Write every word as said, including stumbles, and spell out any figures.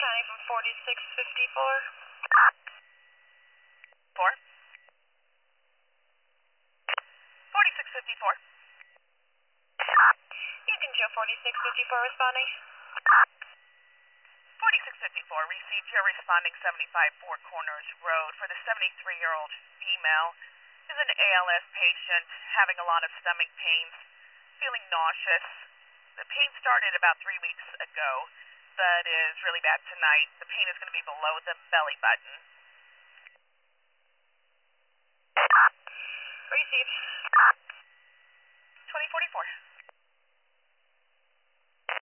County from forty-six fifty-four. Four. forty-six fifty-four. You can show forty-six fifty-four responding. forty-six fifty-four, received your responding seventy-five Four Corners Road for the seventy-three-year-old female. Is an A L S patient, having a lot of stomach pains, feeling nauseous. The pain started about three weeks ago, but is really bad tonight. The pain is going to be below the belly button. Received. twenty forty-four.